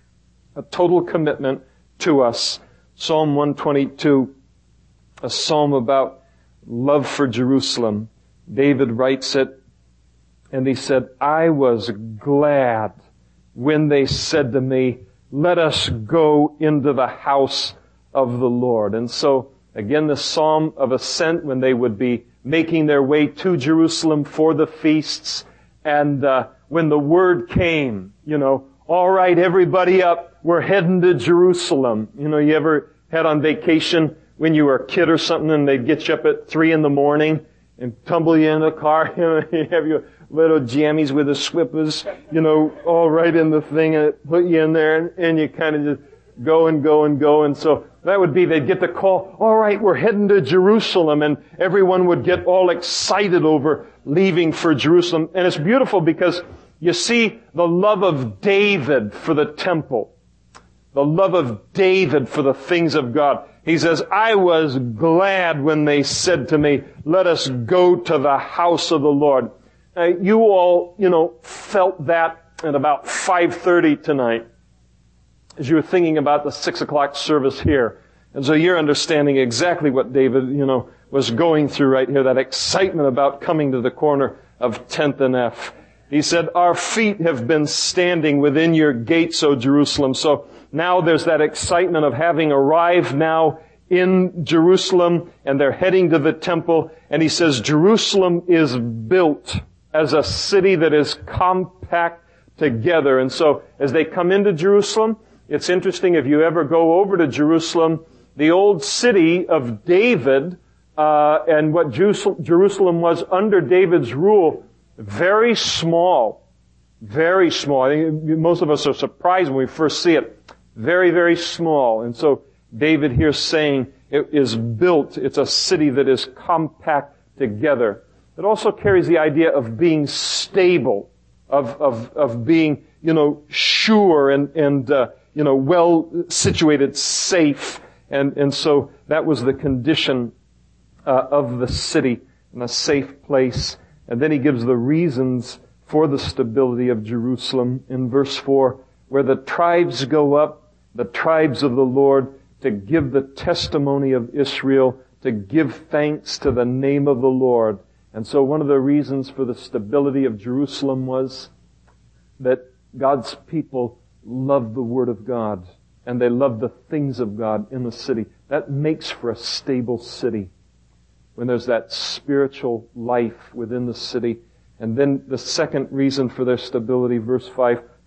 A total commitment to us. Psalm one twenty-two, a psalm about love for Jerusalem. David writes it, and he said, I was glad when they said to me, let us go into the house of the Lord. And so, again, the psalm of ascent, when they would be making their way to Jerusalem for the feasts, and uh, when the word came, you know, all right, everybody up, we're heading to Jerusalem. You know, you ever had on vacation when you were a kid or something, and they'd get you up at three in the morning and tumble you in the car, you know, you have your little jammies with the swippers, you know, all right in the thing, and put you in there, and, and you kind of just go and go and go. And so that would be, they'd get the call, all right, we're heading to Jerusalem, and everyone would get all excited over leaving for Jerusalem. And it's beautiful because you see the love of David for the temple, the love of David for the things of God. He says, I was glad when they said to me, let us go to the house of the Lord. Uh, you all, you know, felt that at about five thirty tonight as you were thinking about the six o'clock service here. And so you're understanding exactly what David, you know, was going through right here, that excitement about coming to the corner of tenth and F. He said, our feet have been standing within your gates, O Jerusalem. So now there's that excitement of having arrived now in Jerusalem, and they're heading to the temple. And he says, Jerusalem is built as a city that is compact together. And so as they come into Jerusalem, it's interesting, if you ever go over to Jerusalem, the old city of David, uh, and what Jerusalem was under David's rule, very small. Very small. I think most of us are surprised when we first see it. Very, very small. And so David here saying it is built. It's a city that is compact together. It also carries the idea of being stable, of of of being, you know, sure and and uh, you know, well situated, safe. And and so that was the condition uh, of the city, in a safe place. And then he gives the reasons for the stability of Jerusalem in verse four, where the tribes go up, the tribes of the Lord, to give the testimony of Israel, to give thanks to the name of the Lord. And so one of the reasons for the stability of Jerusalem was that God's people love the Word of God, and they love the things of God in the city. That makes for a stable city, when there's that spiritual life within the city. And then the second reason for their stability, verse five,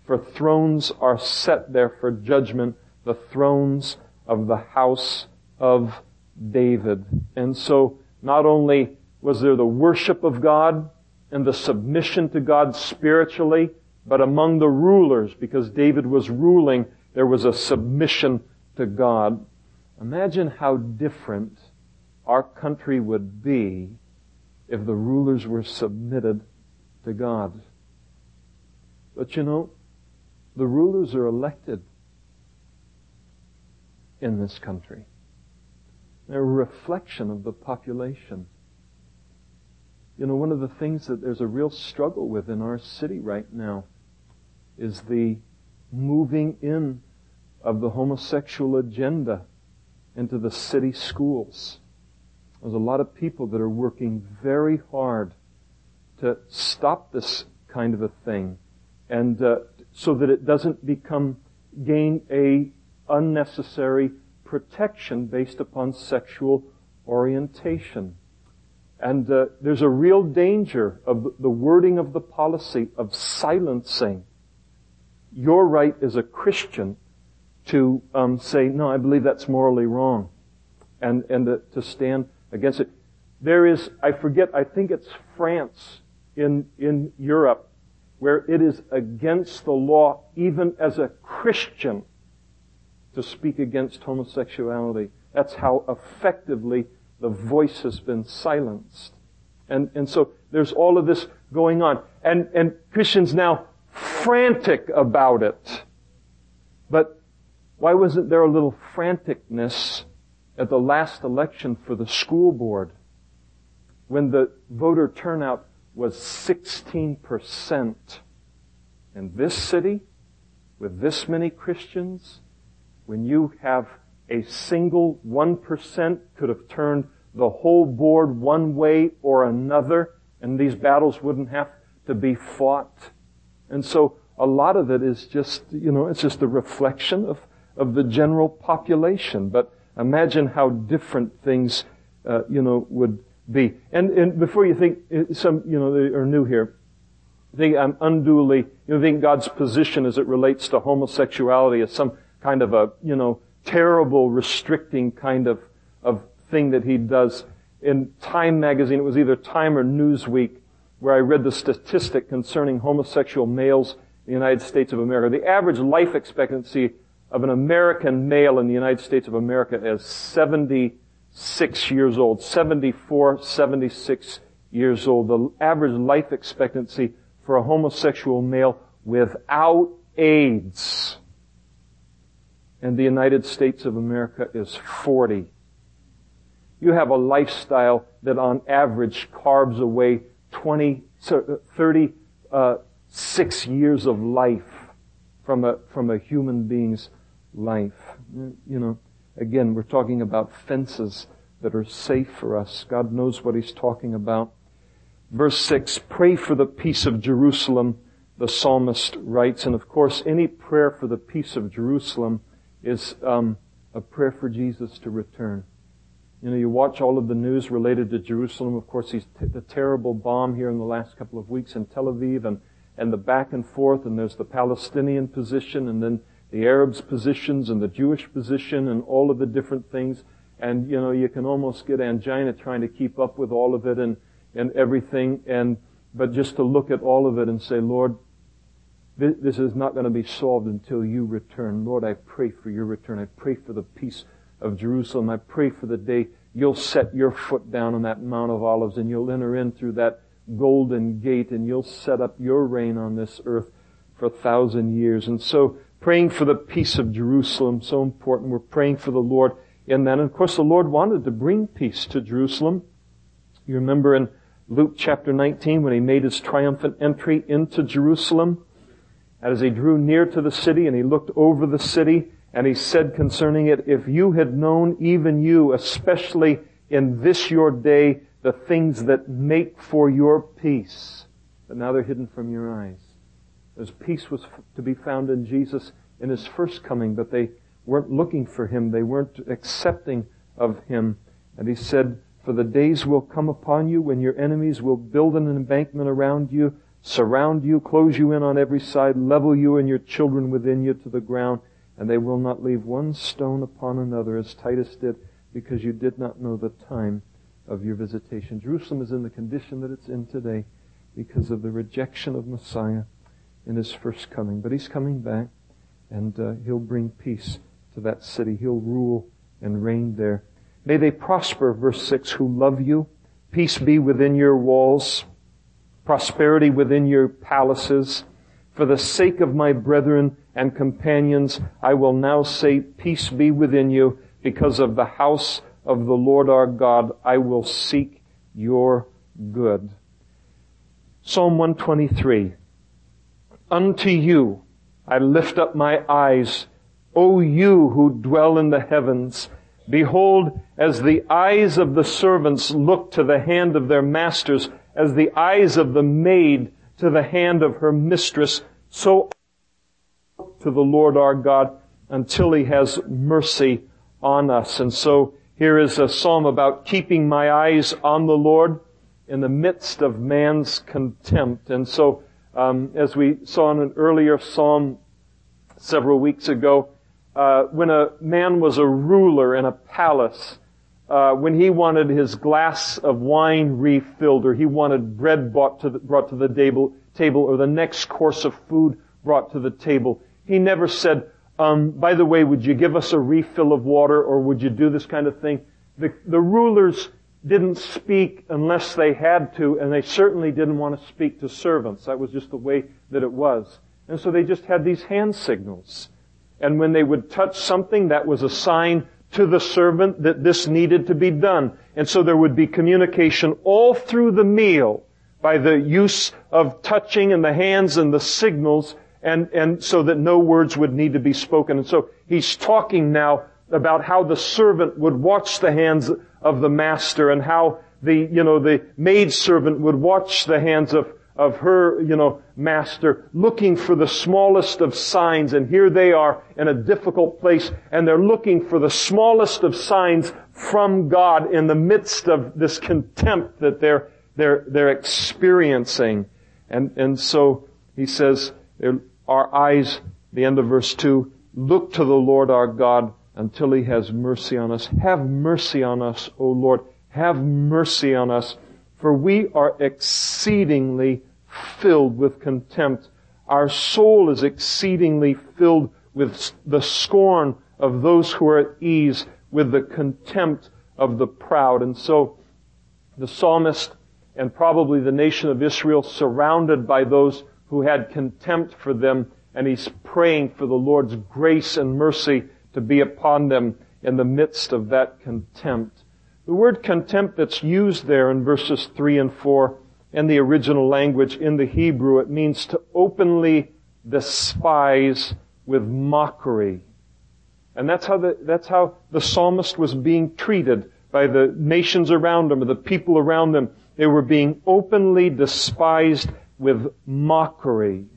For thrones are set there for judgment, the thrones of the house of David. And so, not only was there the worship of God and the submission to God spiritually, but among the rulers, because David was ruling, there was a submission to God. Imagine how different our country would be if the rulers were submitted to God. But you know, the rulers are elected in this country. They're a reflection of the population. You know, one of the things that there's a real struggle with in our city right now is the moving in of the homosexual agenda into the city schools. There's a lot of people that are working very hard to stop this kind of a thing, and uh, so that it doesn't become, gain a unnecessary protection based upon sexual orientation. And uh, there's a real danger of the wording of the policy of silencing your right as a Christian to um, say, no, I believe that's morally wrong, and and uh, to stand against it. There is, I forget, I think it's France in in Europe, where it is against the law, even as a Christian, to speak against homosexuality. That's how effectively the voice has been silenced. And and so there's all of this going on. And and Christians now frantic about it. But why wasn't there a little franticness at the last election for the school board, when the voter turnout was sixteen percent? In this city, with this many Christians, when you have a single one percent could have turned the whole board one way or another, and these battles wouldn't have to be fought. And so a lot of it is just, you know, it's just a reflection of, of the general population. But imagine how different things, uh, you know, would be. And, and before you think, some, you know, they are new here, think I'm unduly, you know, think God's position as it relates to homosexuality is some kind of a, you know, terrible, restricting kind of, of thing that he does. In Time magazine, it was either Time or Newsweek, where I read the statistic concerning homosexual males in the United States of America. The average life expectancy of an American male in the United States of America is seventy-six years old. seventy-four, seventy-six years old. The average life expectancy for a homosexual male without AIDS in the United States of America is forty. You have a lifestyle that on average carves away twenty, thirty-six years of life from a, from a human being's life. You know, again, we're talking about fences that are safe for us. God knows what He's talking about. Verse six, pray for the peace of Jerusalem, the psalmist writes. And of course, any prayer for the peace of Jerusalem is um, a prayer for Jesus to return. You know, you watch all of the news related to Jerusalem. Of course, he's t- the terrible bomb here in the last couple of weeks in Tel Aviv, and, and the back and forth, and there's the Palestinian position, and then the Arabs' positions, and the Jewish position, and all of the different things. And, you know, you can almost get angina trying to keep up with all of it and, and everything. And, but just to look at all of it and say, Lord, this, this is not going to be solved until you return. Lord, I pray for your return. I pray for the peace of Jerusalem. I pray for the day you'll set your foot down on that Mount of Olives, and you'll enter in through that golden gate, and you'll set up your reign on this earth for a thousand years. And so, praying for the peace of Jerusalem, so important. We're praying for the Lord in that. And of course, the Lord wanted to bring peace to Jerusalem. You remember in Luke chapter nineteen, when He made His triumphant entry into Jerusalem, as He drew near to the city and He looked over the city, and He said concerning it, if you had known, even you, especially in this your day, the things that make for your peace, but now they're hidden from your eyes. As peace was to be found in Jesus in His first coming, but they weren't looking for Him. They weren't accepting of Him. And He said, for the days will come upon you when your enemies will build an embankment around you surround you, close you in on every side, level you and your children within you to the ground, and they will not leave one stone upon another, as Titus did, because you did not know the time of your visitation. Jerusalem is in the condition that it's in today because of the rejection of Messiah in His first coming. But He's coming back, and uh, He'll bring peace to that city. He'll rule and reign there. May they prosper, verse six, who love you. Peace be within your walls, prosperity within your palaces. For the sake of my brethren and companions, I will now say, peace be within you. Because of the house of the Lord our God, I will seek your good. Psalm one twenty-three. Unto you I lift up my eyes, O you who dwell in the heavens. Behold, as the eyes of the servants look to the hand of their masters, as the eyes of the maid to the hand of her mistress, so to the Lord our God until He has mercy on us. And so here is a psalm about keeping my eyes on the Lord in the midst of man's contempt. And so, um, as we saw in an earlier psalm several weeks ago, uh, when a man was a ruler in a palace, uh, when he wanted his glass of wine refilled, or he wanted bread brought to the, brought to the table, table, or the next course of food brought to the table, he never said, um, by the way, would you give us a refill of water, or would you do this kind of thing? The, the rulers didn't speak unless they had to, and they certainly didn't want to speak to servants. That was just the way that it was. And so they just had these hand signals. And when they would touch something, that was a sign to the servant that this needed to be done. And so there would be communication all through the meal by the use of touching and the hands and the signals, and, and so that no words would need to be spoken. And so he's talking now about how the servant would watch the hands of the master, and how the, you know, the maidservant would watch the hands of, of her, you know, master, looking for the smallest of signs. And here they are in a difficult place, and they're looking for the smallest of signs from God in the midst of this contempt that they're, they're, they're experiencing. And, and so he says, our eyes, the end of verse two, look to the Lord our God until He has mercy on us. Have mercy on us, O Lord. Have mercy on us, for we are exceedingly filled with contempt. Our soul is exceedingly filled with the scorn of those who are at ease, with the contempt of the proud. And so the psalmist, and probably the nation of Israel, surrounded by those who had contempt for them, and he's praying for the Lord's grace and mercy to be upon them in the midst of that contempt. The word contempt that's used there in verses three and four in the original language, in the Hebrew, it means to openly despise with mockery. And that's how the, that's how the psalmist was being treated by the nations around him, or the people around them. They were being openly despised with mockery.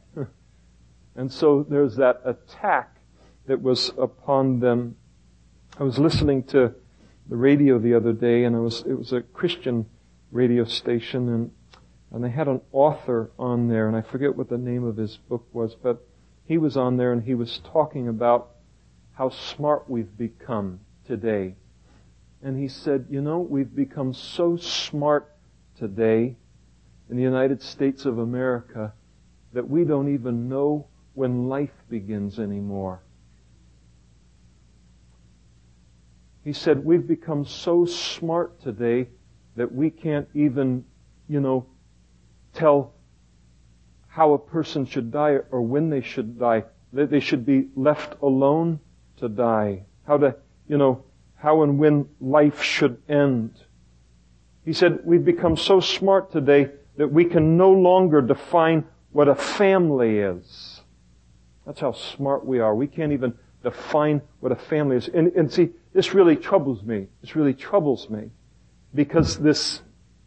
And so there's that attack that was upon them. I was listening to the radio the other day, and it was it was a Christian radio station, and and they had an author on there, and I forget what the name of his book was, but he was on there, and he was talking about how smart we've become today. And he said, you know, we've become so smart today in the United States of America that we don't even know when life begins anymore. He said, we've become so smart today that we can't even, you know, tell how a person should die or when they should die. That they should be left alone to die. How to, you know, how and when life should end. He said, we've become so smart today that we can no longer define what a family is. That's how smart we are. We can't even define what a family is. And, and see, this really troubles me. This really troubles me. Because this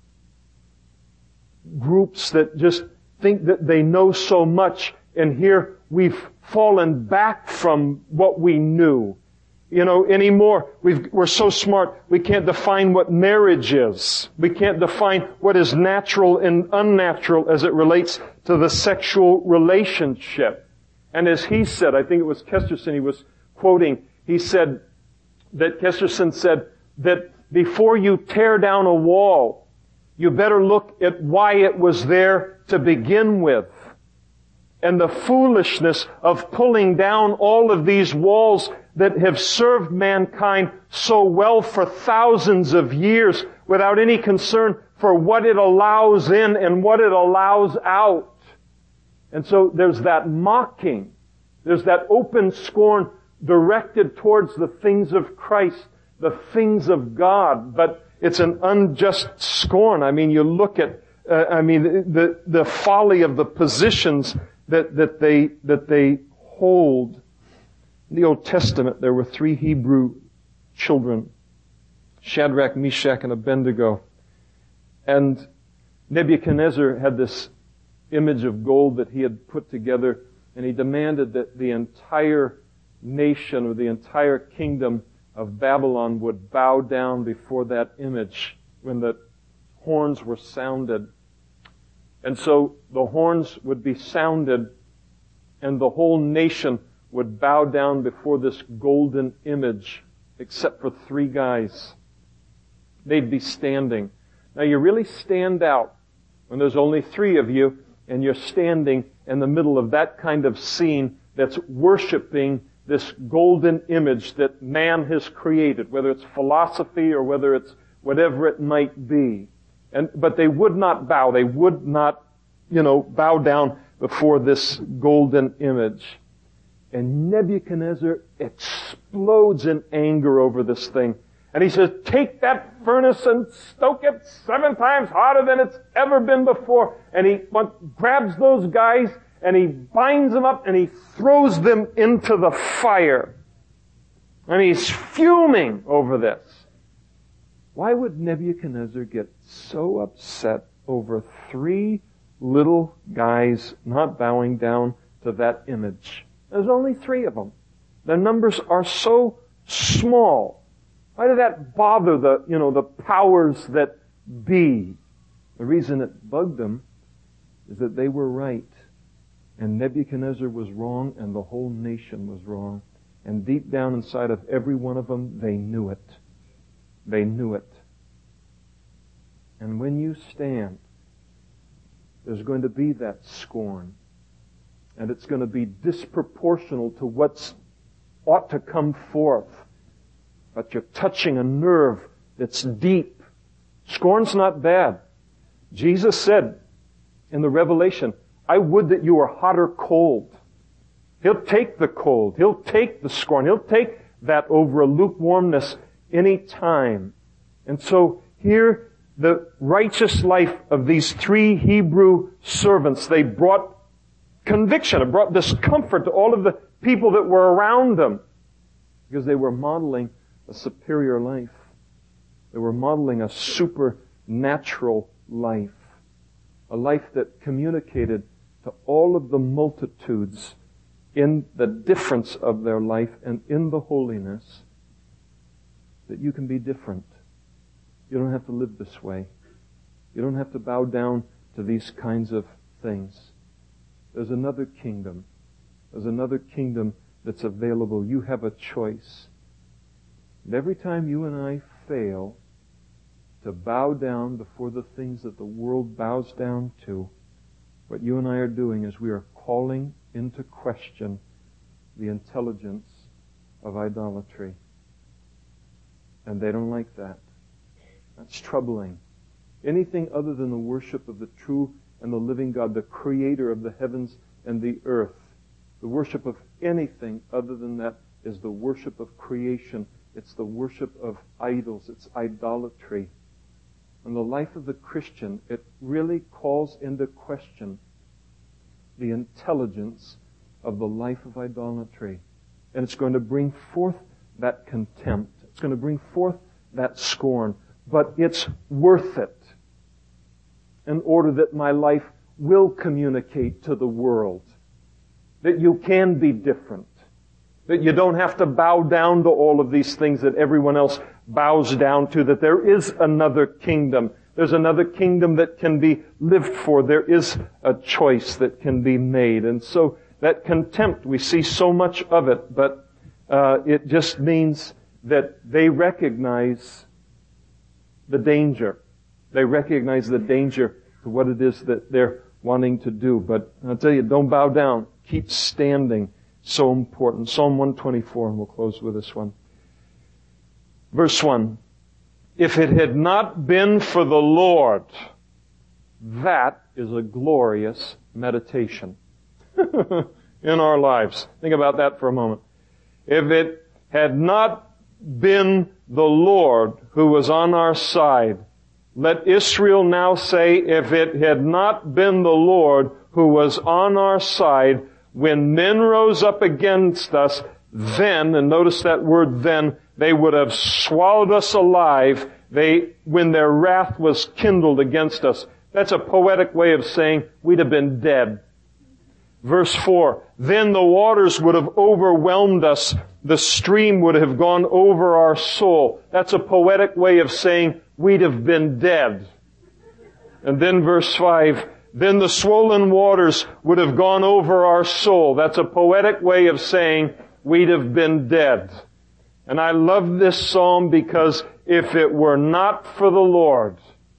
groups that just think that they know so much, and here we've fallen back from what we knew. you know, anymore. We've, we're so smart, we can't define what marriage is. We can't define what is natural and unnatural as it relates to the sexual relationship. And as he said, I think it was Kesterson he was quoting, he said that Kesterson said that before you tear down a wall, you better look at why it was there to begin with. And the foolishness of pulling down all of these walls that have served mankind so well for thousands of years without any concern for what it allows in and what it allows out. And so there's that mocking. There's that open scorn directed towards the things of Christ, the things of God. But it's an unjust scorn. I mean, you look at, uh, I mean, the, the folly of the positions that, that they, that they hold. In the Old Testament, there were three Hebrew children, Shadrach, Meshach, and Abednego. And Nebuchadnezzar had this image of gold that he had put together, and he demanded that the entire nation or the entire kingdom of Babylon would bow down before that image when the horns were sounded. And so the horns would be sounded, and the whole nation would bow down before this golden image, except for three guys. They'd be standing. Now you really stand out when there's only three of you, and you're standing in the middle of that kind of scene that's worshiping this golden image that man has created, whether it's philosophy or whether it's whatever it might be. And, but they would not bow. They would not, you know, bow down before this golden image. And Nebuchadnezzar explodes in anger over this thing. And he says, take that furnace and stoke it seven times hotter than it's ever been before. And he grabs those guys and he binds them up and he throws them into the fire. And he's fuming over this. Why would Nebuchadnezzar get so upset over three little guys not bowing down to that image? There's only three of them. Their numbers are so small. Why did that bother the, you know, the powers that be? The reason it bugged them is that they were right. And Nebuchadnezzar was wrong and the whole nation was wrong. And deep down inside of every one of them, they knew it. They knew it. And when you stand, there's going to be that scorn. And it's going to be disproportional to what's ought to come forth. But you're touching a nerve that's deep. Scorn's not bad. Jesus said in the Revelation, I would that you were hot or cold. He'll take the cold. He'll take the scorn. He'll take that over a lukewarmness any time. And so here, the righteous life of these three Hebrew servants, they brought conviction. It brought discomfort to all of the people that were around them because they were modeling a superior life. They were modeling a supernatural life. A life that communicated to all of the multitudes in the difference of their life and in the holiness that you can be different. You don't have to live this way. You don't have to bow down to these kinds of things. There's another kingdom. There's another kingdom that's available. You have a choice. And every time you and I fail to bow down before the things that the world bows down to, what you and I are doing is we are calling into question the intelligence of idolatry. And they don't like that. That's troubling. Anything other than the worship of the true and the living God, the creator of the heavens and the earth, the worship of anything other than that is the worship of creation. It's the worship of idols. It's idolatry. In the life of the Christian, it really calls into question the intelligence of the life of idolatry. And it's going to bring forth that contempt. It's going to bring forth that scorn. But it's worth it in order that my life will communicate to the world that you can be different. That you don't have to bow down to all of these things that everyone else bows down to, that there is another kingdom. There's another kingdom that can be lived for. There is a choice that can be made. And so that contempt, we see so much of it, but uh, it just means that they recognize the danger. They recognize the danger to what it is that they're wanting to do. But I'll tell you, don't bow down. Keep standing. So important. Psalm one twenty-four, and we'll close with this one. Verse one. If it had not been for the Lord, that is a glorious meditation in our lives. Think about that for a moment. If it had not been the Lord who was on our side, let Israel now say, if it had not been the Lord who was on our side, when men rose up against us, then, and notice that word then, they would have swallowed us alive, they, when their wrath was kindled against us. That's a poetic way of saying we'd have been dead. Verse four, then the waters would have overwhelmed us, the stream would have gone over our soul. That's a poetic way of saying we'd have been dead. And then verse five, then the swollen waters would have gone over our soul. That's a poetic way of saying we'd have been dead. And I love this psalm because if it were not for the Lord,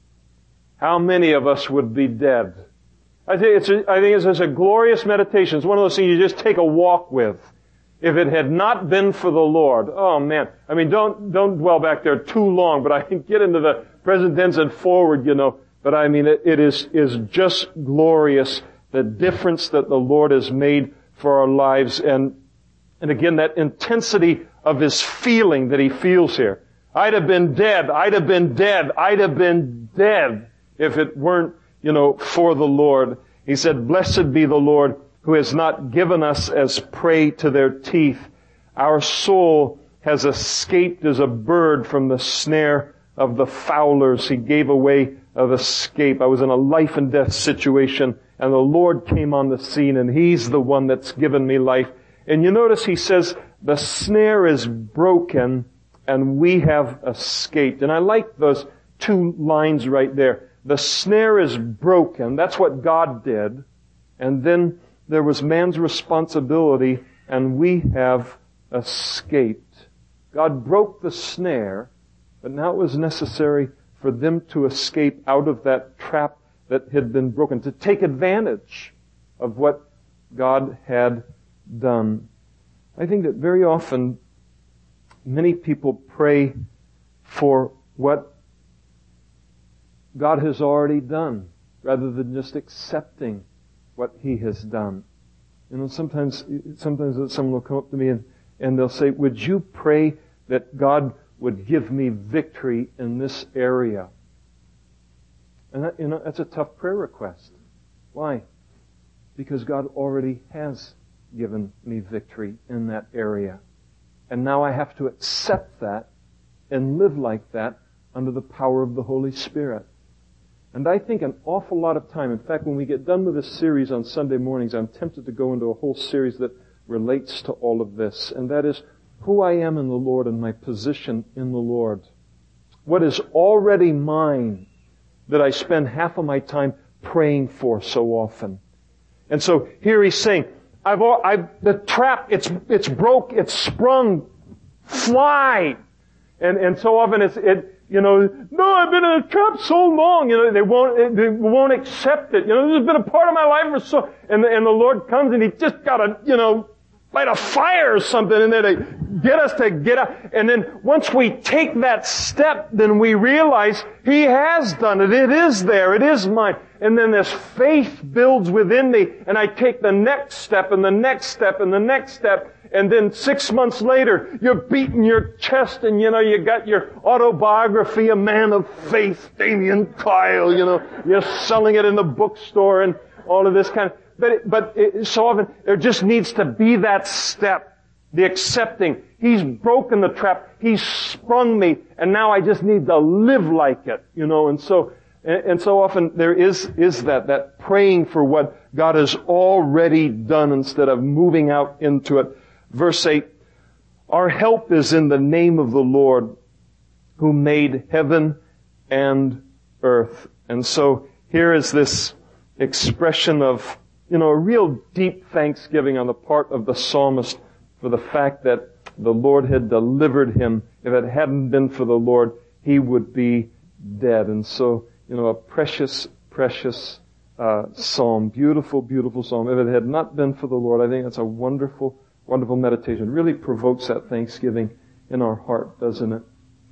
how many of us would be dead? I think it's a, I think it's, it's a glorious meditation. It's one of those things you just take a walk with. If it had not been for the Lord, oh man. I mean, don't, don't dwell back there too long, but I can get into the present tense and forward, you know. But I mean, it, it is, is just glorious, the difference that the Lord has made for our lives. And, and again, that intensity of His feeling that He feels here. I'd have been dead. I'd have been dead. I'd have been dead if it weren't, you know, for the Lord. He said, blessed be the Lord who has not given us as prey to their teeth. Our soul has escaped as a bird from the snare of the fowlers. He gave away of escape. I was in a life and death situation, and the Lord came on the scene, and He's the one that's given me life. And you notice He says, the snare is broken, and we have escaped. And I like those two lines right there. The snare is broken. That's what God did. And then there was man's responsibility, and we have escaped. God broke the snare, but now it was necessary for them to escape out of that trap that had been broken, to take advantage of what God had done. I think that very often many people pray for what God has already done, rather than just accepting what He has done. You know, sometimes, sometimes someone will come up to me and, and they'll say, would you pray that God would give me victory in this area? And that, you know, that's a tough prayer request. Why? Because God already has given me victory in that area. And now I have to accept that and live like that under the power of the Holy Spirit. And I think an awful lot of time, in fact, when we get done with this series on Sunday mornings, I'm tempted to go into a whole series that relates to all of this. And that is who I am in the Lord and my position in the Lord. What is already mine that I spend half of my time praying for so often. And so here He's saying, I've, I've, the trap, it's, it's broke, it's sprung, fly. And, and so often it's, it, you know, no, I've been in a trap so long, you know, they won't, they won't accept it. You know, this has been a part of my life for so, and the, and the Lord comes and He just gotta, you know, light a fire or something in there to get us to get up. And then once we take that step, then we realize He has done it. It is there. It is mine. And then this faith builds within me, and I take the next step and the next step and the next step. And then six months later, you're beating your chest and, you know, you got your autobiography, A Man of Faith, Damien Kyle, you know, you're selling it in the bookstore and all of this kind of, but, it, but it, so often there just needs to be that step, the accepting. He's broken the trap. He's sprung me, and now I just need to live like it, you know, and so, and, and so often there is, is that, that praying for what God has already done instead of moving out into it. Verse eight, Our help is in the name of the Lord who made heaven and earth. And so here is this expression of, you know, a real deep thanksgiving on the part of the psalmist for the fact that the Lord had delivered him. If it hadn't been for the Lord, he would be dead. And so, you know, a precious, precious uh, psalm. Beautiful, beautiful psalm. If it had not been for the Lord, I think that's a wonderful, wonderful meditation. It really provokes that thanksgiving in our heart, doesn't it?